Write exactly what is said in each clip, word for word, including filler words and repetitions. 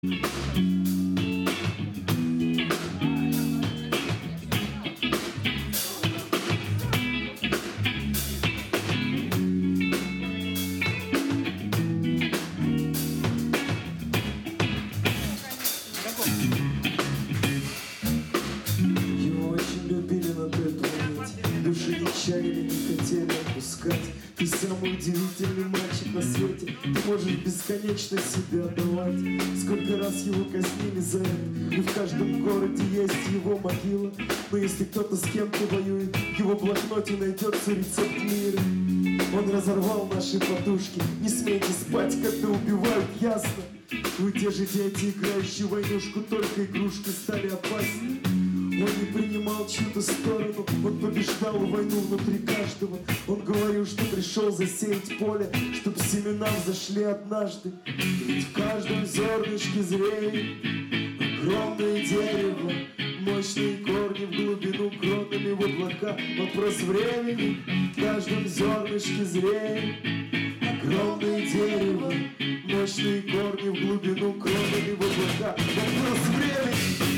Души не чаяли, не хотели отпускать. Ты самый удивительный мальчик на свете. Ты можешь бесконечно себя отдавать. Сколько раз его казнили за это, и в каждом городе есть его могила. Но если кто-то с кем-то воюет, в его блокноте найдется рецепт мира. Он разорвал наши подушки. Не смейте спать, когда убивают, ясно? Вы те же дети, играющие в войнушку, только игрушки стали опаснее. Он не принимал чью-то сторону, он побеждал войну внутри каждого. Он говорил, что пришел засеять поле, чтоб семена взошли однажды. Ведь в каждом зернышке зреет огромное дерево, мощные корни в глубину, кронами в облака. Вопрос времени, в каждом зернышке зреет огромное дерево, мощные корни в глубину, кронами в облака. Вопрос времени.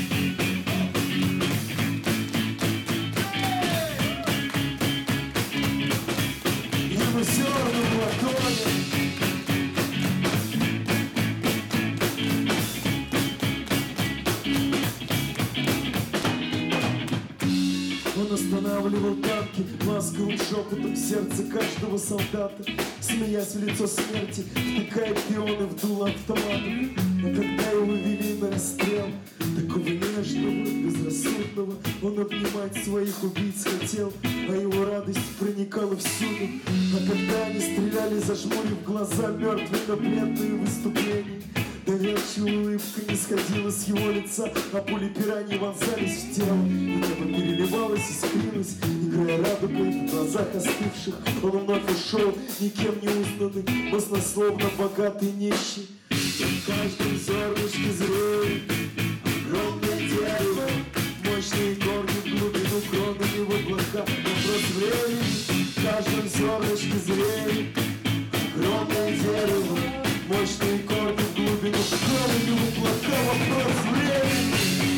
Он останавливал танки ласковым шепотом сердце каждого солдата, смеясь в лицо смерти, втыкая пионы в дуло автоматов. А когда его вели на расстрел, такого нежного, безрассудного, он обнимать своих убийц хотел, а его радость проникала всюду. А когда они стреляли, зажмурив глаза, мертвые на пленные выступления, доверчивая улыбка не сходила с его лица, а пули пираний вонзались в тело. И небо переливалось, искрилось, играя радугой в глазах остывших. Он вновь ушел, никем не узнанный, баснословно богатый нищий. В каждом зернышке зреет огромное дерево, мощные корни в глубину, кронами в облака. Вопрос времени, в каждом зернышке зреет огромное дерево, мощные корни в глубину, кронами в облака. Вопрос времени.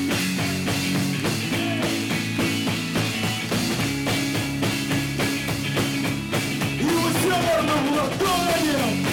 Его зерна в ладони.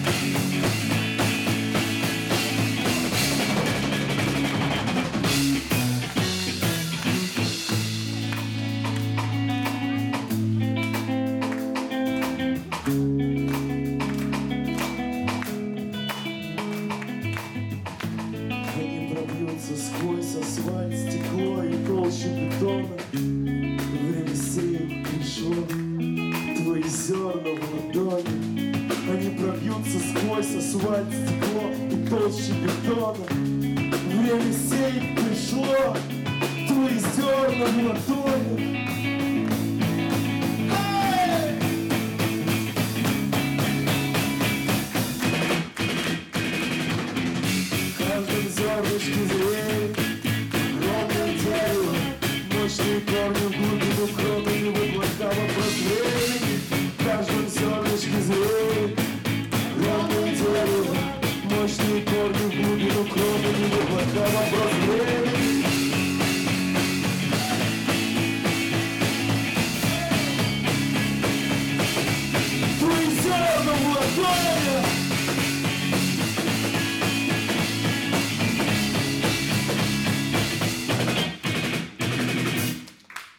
Сквозь асфальт, стекло и толщу бетона. Время сеять пришло, твои зерна в ладони. Они пробьются сквозь асфальт, стекло и толщу бетона. Время сеять пришло, твои зерна в ладони. Зернышки зреют, огромное дерево, мощные корни в глубину, кронами в облака. Вопрос времени, в каждом зернышке зреет огромное дерево, мощные корни в глубину, кронами в облака. Вопрос